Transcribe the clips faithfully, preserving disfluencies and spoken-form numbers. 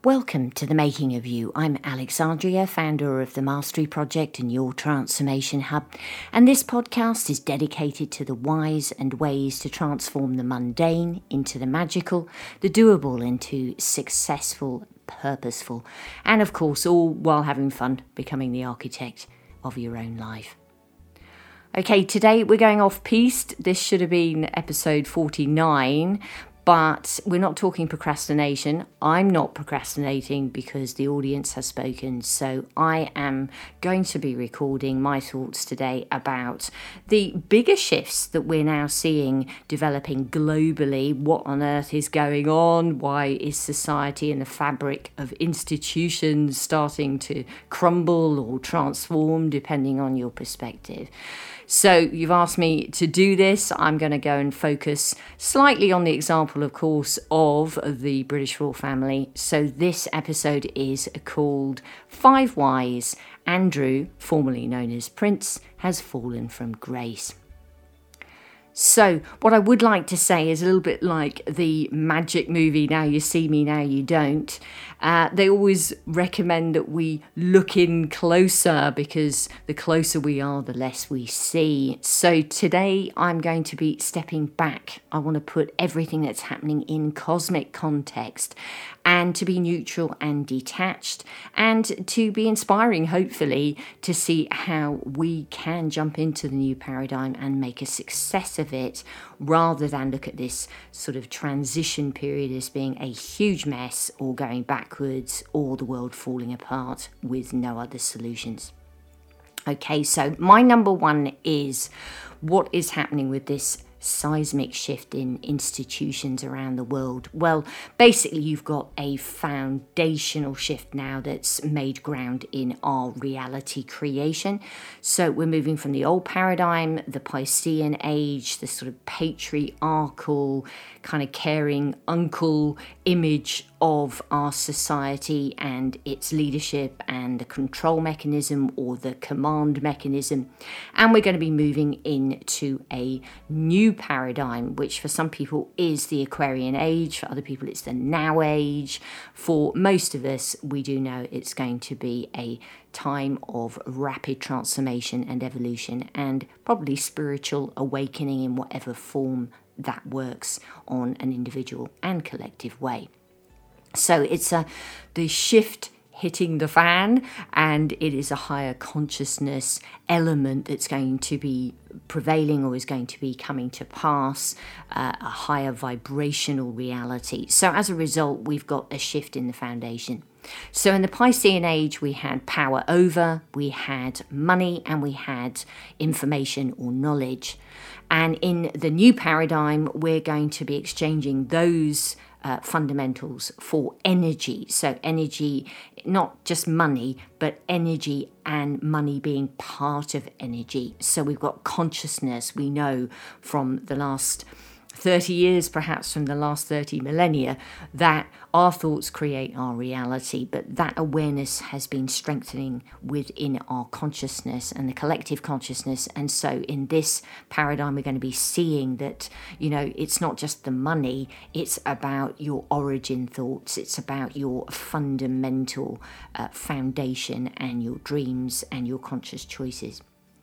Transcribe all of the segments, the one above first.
Welcome to The Making of You. I'm Alexandria, founder of the Mastery Project and Your Transformation Hub, and this podcast is dedicated to the whys and ways to transform the mundane into the magical, the doable into successful, purposeful, and of course all while having fun becoming the architect of your own life. Okay, today we're going off-piste. This should have been episode forty-nine, but we're not talking procrastination. I'm not procrastinating because the audience has spoken. So I am going to be recording my thoughts today about the bigger shifts that we're now seeing developing globally. What on earth is going on? Why is society and the fabric of institutions starting to crumble or transform, depending on your perspective? So you've asked me to do this. I'm going to go and focus slightly on the example, of course, of the British royal family. So this episode is called Five Whys Andrew, formerly known as Prince, has fallen from grace. So what I would like to say is a little bit like the magic movie, Now You See Me, Now You Don't. Uh, they always recommend that we look in closer because the closer we are, the less we see. So today I'm going to be stepping back. I want to put everything that's happening in cosmic context and to be neutral and detached and to be inspiring, hopefully, to see how we can jump into the new paradigm and make a success of it rather than look at this sort of transition period as being a huge mess or going backwards or the world falling apart with no other solutions. Okay, so my number one is what is happening with this seismic shift in institutions around the world. Well, basically you've got a foundational shift now that's made ground in our reality creation. So we're moving from the old paradigm, the Piscean age, the sort of patriarchal kind of caring uncle image of our society and its leadership and the control mechanism or the command mechanism. And we're going to be moving into a new paradigm, which for some people is the Aquarian age, for other people it's the now age. For most of us, we do know it's going to be a time of rapid transformation and evolution and probably spiritual awakening in whatever form that works on an individual and collective way. So it's a the shift hitting the fan, and it is a higher consciousness element that's going to be prevailing or is going to be coming to pass, uh, a higher vibrational reality. So as a result, we've got a shift in the foundation. So in the Piscean age, we had power over, we had money, and we had information or knowledge. And in the new paradigm, we're going to be exchanging those uh, fundamentals for energy. So energy, not just money, but energy and money being part of energy. So we've got consciousness. We know from the last thirty years, perhaps from the last thirty millennia, that our thoughts create our reality, but that awareness has been strengthening within our consciousness and the collective consciousness. And so in this paradigm, we're going to be seeing that, you know, it's not just the money, it's about your origin thoughts, it's about your fundamental uh, foundation and your dreams and your conscious choices.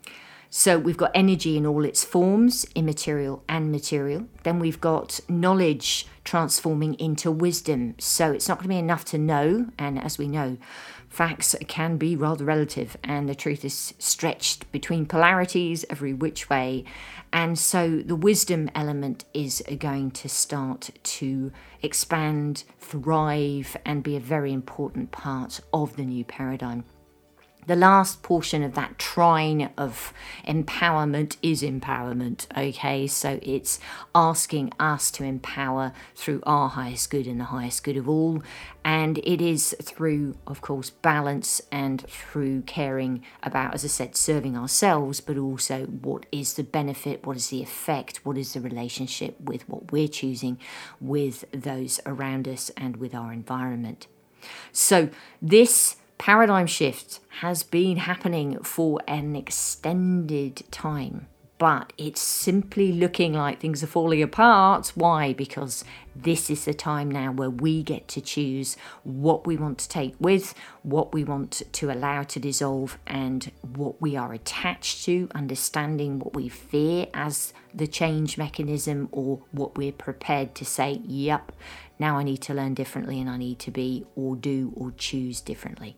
So we've got energy in all its forms, immaterial and material. Then we've got knowledge transforming into wisdom. So it's not going to be enough to know. And as we know, facts can be rather relative and the truth is stretched between polarities every which way. And so the wisdom element is going to start to expand, thrive, and be a very important part of the new paradigm. The last portion of that trine of empowerment is empowerment, okay? So it's asking us to empower through our highest good and the highest good of all. And it is through, of course, balance and through caring about, as I said, serving ourselves, but also what is the benefit, what is the effect, what is the relationship with what we're choosing with those around us and with our environment. So this paradigm shift has been happening for an extended time, but it's simply looking like things are falling apart. Why? Because this is the time now where we get to choose what we want to take with, what we want to allow to dissolve, and what we are attached to, understanding what we fear as the change mechanism, or what we're prepared to say, yep, now I need to learn differently and I need to be or do or choose differently.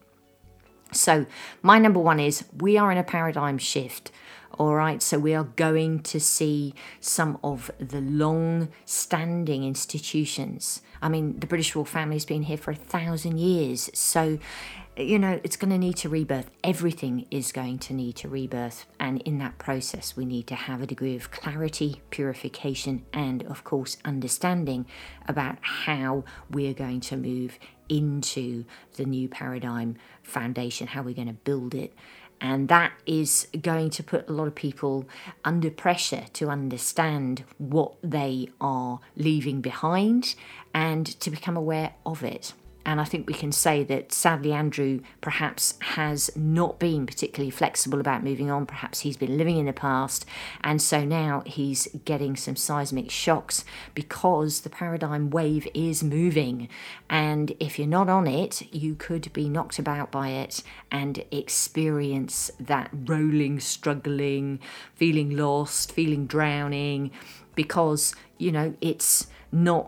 So my number one is we are in a paradigm shift. All right, so we are going to see some of the long-standing institutions. I mean, the British royal family has been here for a thousand years. So, you know, it's going to need to rebirth. Everything is going to need to rebirth. And in that process, we need to have a degree of clarity, purification, and, of course, understanding about how we're going to move into the new paradigm foundation, how we're going to build it. And that is going to put a lot of people under pressure to understand what they are leaving behind and to become aware of it. And I think we can say that sadly Andrew perhaps has not been particularly flexible about moving on. Perhaps he's been living in the past, and so now he's getting some seismic shocks because the paradigm wave is moving. And if you're not on it, you could be knocked about by it and experience that rolling, struggling, feeling lost, feeling drowning, because, you know, it's not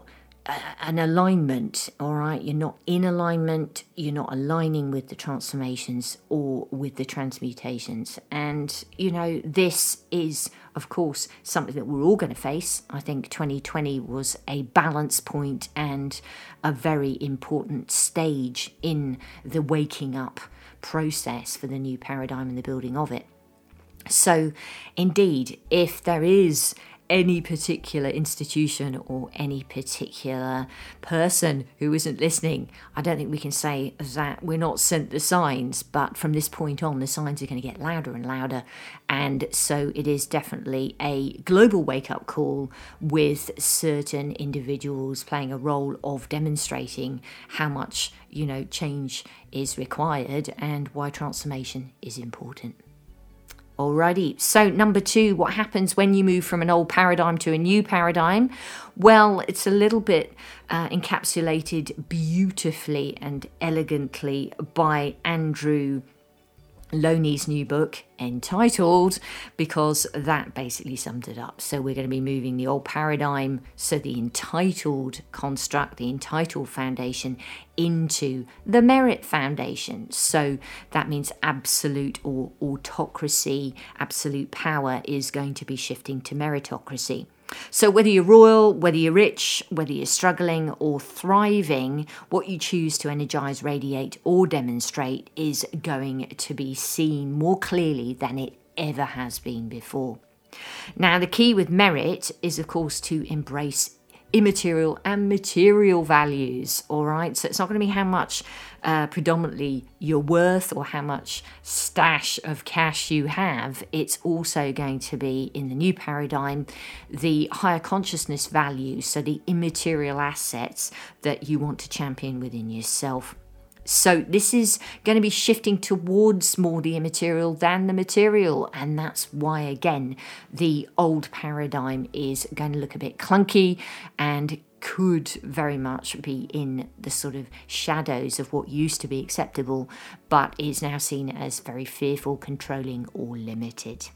an alignment, all right? You're not in alignment, you're not aligning with the transformations or with the transmutations. And, you know, this is, of course, something that we're all going to face. I think twenty twenty was a balance point and a very important stage in the waking up process for the new paradigm and the building of it. So, indeed, if there is any particular institution or any particular person who isn't listening, I don't think we can say that we're not sent the signs, but from this point on, the signs are going to get louder and louder. And so it is definitely a global wake-up call, with certain individuals playing a role of demonstrating how much, you know, change is required and why transformation is important. Alrighty, so number two, what happens when you move from an old paradigm to a new paradigm? Well, it's a little bit uh, encapsulated beautifully and elegantly by Andrew Loney's new book entitled, because that basically summed it up. So we're going to be moving the old paradigm, so the entitled construct, the entitled foundation, into the merit foundation. So that means absolute or autocracy, absolute power is going to be shifting to meritocracy. So whether you're royal, whether you're rich, whether you're struggling or thriving, what you choose to energize, radiate or demonstrate is going to be seen more clearly than it ever has been before. Now, the key with merit is, of course, to embrace immaterial and material values, all right? So it's not going to be how much uh, predominantly you're worth or how much stash of cash you have. It's also going to be, in the new paradigm, the higher consciousness values, so the immaterial assets that you want to champion within yourself. So this is going to be shifting towards more the immaterial than the material. And that's why, again, the old paradigm is going to look a bit clunky and could very much be in the sort of shadows of what used to be acceptable, but is now seen as very fearful, controlling, or limited.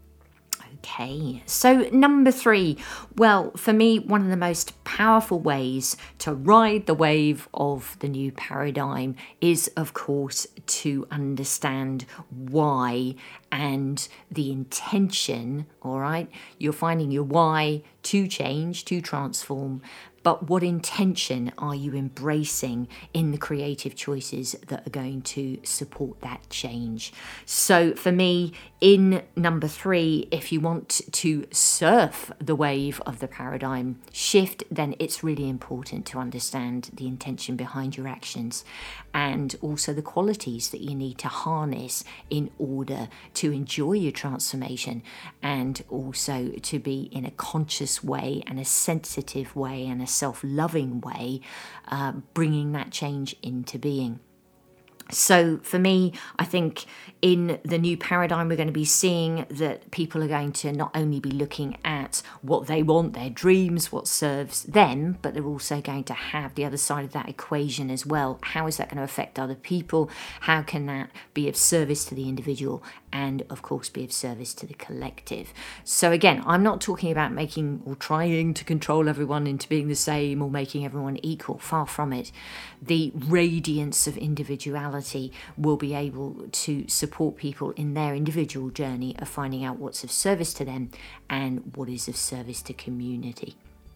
Okay, so number three, well, for me, one of the most powerful ways to ride the wave of the new paradigm is, of course, to understand why and the intention, all right? You're finding your why to change, to transform, but what intention are you embracing in the creative choices that are going to support that change? So for me, in number three, if you want to surf the wave of the paradigm shift, then it's really important to understand the intention behind your actions and also the qualities that you need to harness in order to enjoy your transformation, and also to be in a conscious way and a sensitive way and a self-loving way, uh, bringing that change into being. So for me, I think in the new paradigm, we're going to be seeing that people are going to not only be looking at what they want, their dreams, what serves them, but they're also going to have the other side of that equation as well. How is that going to affect other people? How can that be of service to the individual and, of course, be of service to the collective? So again, I'm not talking about making or trying to control everyone into being the same or making everyone equal. Far from it. The radiance of individuality will be able to support people in their individual journey of finding out what's of service to them and what is of service to community.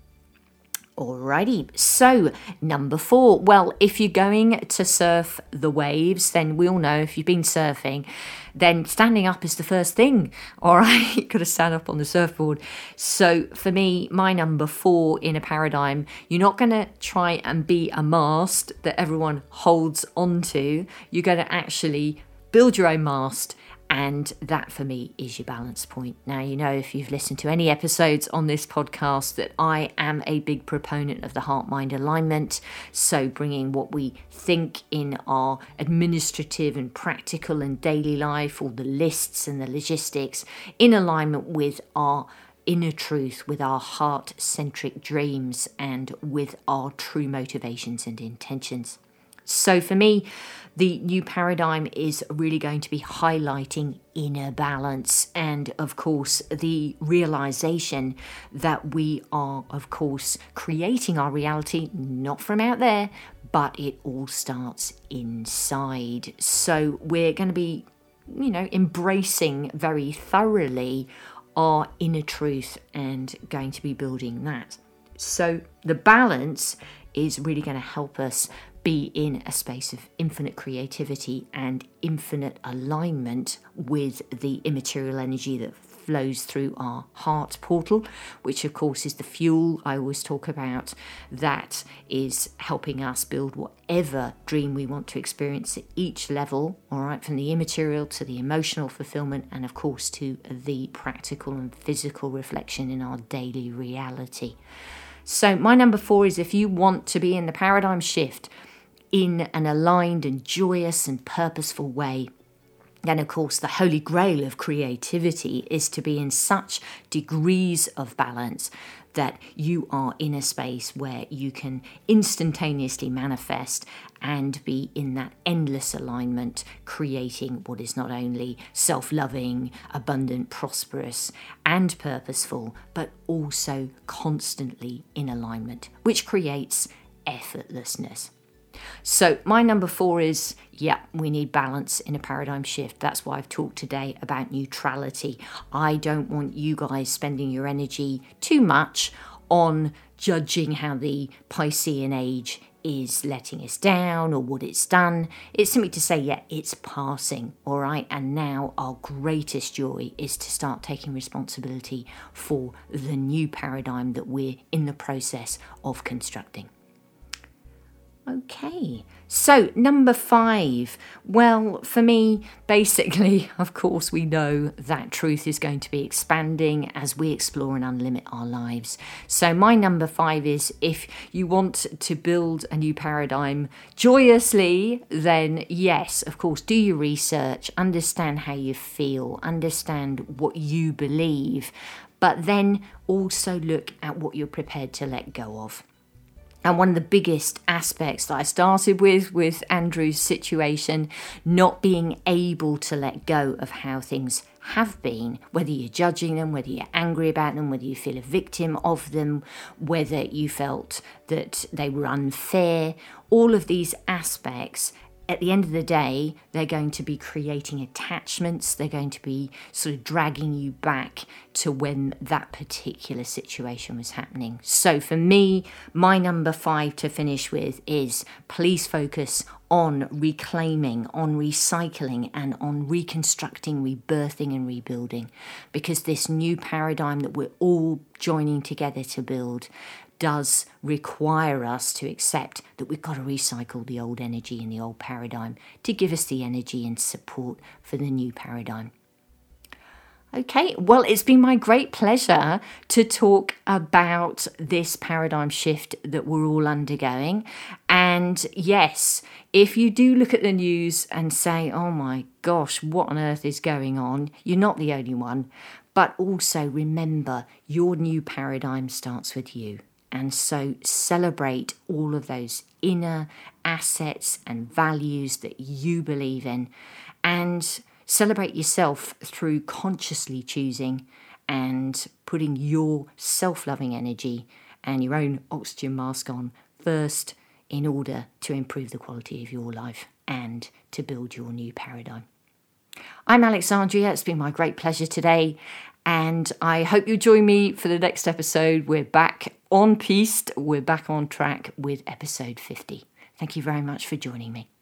Alrighty, so number four. Well, if you're going to surf the waves, then we all know if you've been surfing, then standing up is the first thing. All right, you've got to stand up on the surfboard. So for me, my number four in a paradigm, you're not going to try and be a mast that everyone holds onto. You're going to actually build your own mast. And that for me is your balance point. Now, you know, if you've listened to any episodes on this podcast, that I am a big proponent of the heart-mind alignment. So bringing what we think in our administrative and practical and daily life, all the lists and the logistics, in alignment with our inner truth, with our heart-centric dreams and with our true motivations and intentions. So for me, the new paradigm is really going to be highlighting inner balance and, of course, the realization that we are, of course, creating our reality, not from out there, but it all starts inside. So we're going to be, you know, embracing very thoroughly our inner truth and going to be building that. So the balance is really going to help us be in a space of infinite creativity and infinite alignment with the immaterial energy that flows through our heart portal, which of course is the fuel I always talk about, that is helping us build whatever dream we want to experience at each level, all right, from the immaterial to the emotional fulfillment and of course to the practical and physical reflection in our daily reality. So my number four is, if you want to be in the paradigm shift in an aligned and joyous and purposeful way, then of course the holy grail of creativity is to be in such degrees of balance that you are in a space where you can instantaneously manifest and be in that endless alignment, creating what is not only self-loving, abundant, prosperous, and purposeful, but also constantly in alignment, which creates effortlessness. So my number four is, yeah, we need balance in a paradigm shift. That's why I've talked today about neutrality. I don't want you guys spending your energy too much on judging how the Piscean age is letting us down or what it's done. It's simply to say, yeah, it's passing, all right? And now our greatest joy is to start taking responsibility for the new paradigm that we're in the process of constructing. Okay, so number five. Well, for me, basically, of course, we know that truth is going to be expanding as we explore and unlimit our lives. So my number five is, if you want to build a new paradigm joyously, then yes, of course, do your research, understand how you feel, understand what you believe, but then also look at what you're prepared to let go of. And one of the biggest aspects that I started with, with Andrew's situation, not being able to let go of how things have been, whether you're judging them, whether you're angry about them, whether you feel a victim of them, whether you felt that they were unfair, all of these aspects, at the end of the day, they're going to be creating attachments. They're going to be sort of dragging you back to when that particular situation was happening. So for me, my number five to finish with is, please focus on reclaiming, on recycling, and on reconstructing, rebirthing and rebuilding. Because this new paradigm that we're all joining together to build does require us to accept that we've got to recycle the old energy and the old paradigm to give us the energy and support for the new paradigm. Okay, well, it's been my great pleasure to talk about this paradigm shift that we're all undergoing. And yes, if you do look at the news and say, oh my gosh, what on earth is going on? You're not the only one. But also remember, your new paradigm starts with you. And so celebrate all of those inner assets and values that you believe in. And celebrate yourself through consciously choosing and putting your self-loving energy and your own oxygen mask on first in order to improve the quality of your life and to build your new paradigm. I'm Alexandria. It's been my great pleasure today, and I hope you join me for the next episode. We're back on piste. We're back on track with episode fifty. Thank you very much for joining me.